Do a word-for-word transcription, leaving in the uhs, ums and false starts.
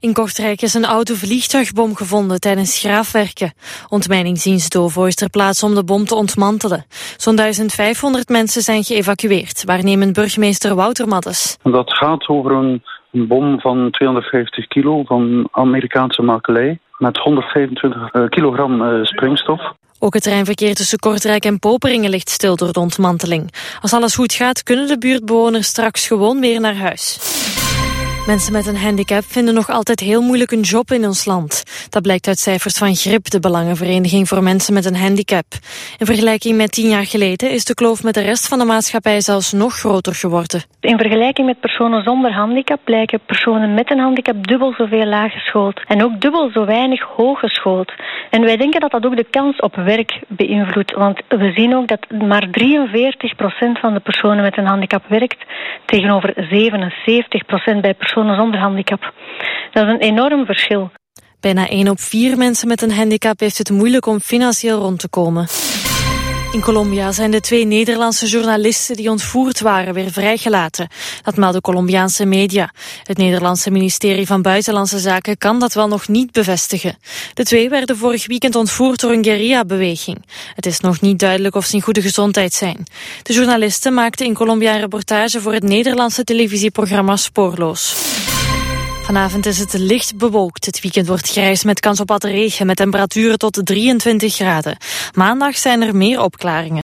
In Kortrijk is een oude vliegtuigbom gevonden tijdens graafwerken. Ontmijningsdienst Dovo is ter plaatse om de bom te ontmantelen. Zo'n duizend vijfhonderd mensen zijn geëvacueerd, waarnemend burgemeester Wouter Maddes. Dat gaat over een, een bom van tweehonderdvijftig kilo van Amerikaanse makelij met honderdvijfentwintig kilogram uh, springstof. Ook het treinverkeer tussen Kortrijk en Poperingen ligt stil door de ontmanteling. Als alles goed gaat, kunnen de buurtbewoners straks gewoon weer naar huis. Mensen met een handicap vinden nog altijd heel moeilijk een job in ons land. Dat blijkt uit cijfers van GRIP, de Belangenvereniging voor Mensen met een Handicap. In vergelijking met tien jaar geleden is de kloof met de rest van de maatschappij zelfs nog groter geworden. In vergelijking met personen zonder handicap blijken personen met een handicap dubbel zoveel laag geschoold. En ook dubbel zo weinig hoog geschoold. En wij denken dat dat ook de kans op werk beïnvloedt. Want we zien ook dat maar drieënveertig procent van de personen met een handicap werkt, tegenover zevenenzeventig procent bij personen zonder handicap. Dat is een enorm verschil. Bijna één op vier mensen met een handicap heeft het moeilijk om financieel rond te komen. In Colombia zijn de twee Nederlandse journalisten die ontvoerd waren weer vrijgelaten. Dat melden Colombiaanse media. Het Nederlandse ministerie van Buitenlandse Zaken kan dat wel nog niet bevestigen. De twee werden vorig weekend ontvoerd door een guerrilla-beweging. Het is nog niet duidelijk of ze in goede gezondheid zijn. De journalisten maakten in Colombia een reportage voor het Nederlandse televisieprogramma Spoorloos. Vanavond is het licht bewolkt. Het weekend wordt grijs met kans op wat regen met temperaturen tot drieëntwintig graden. Maandag zijn er meer opklaringen.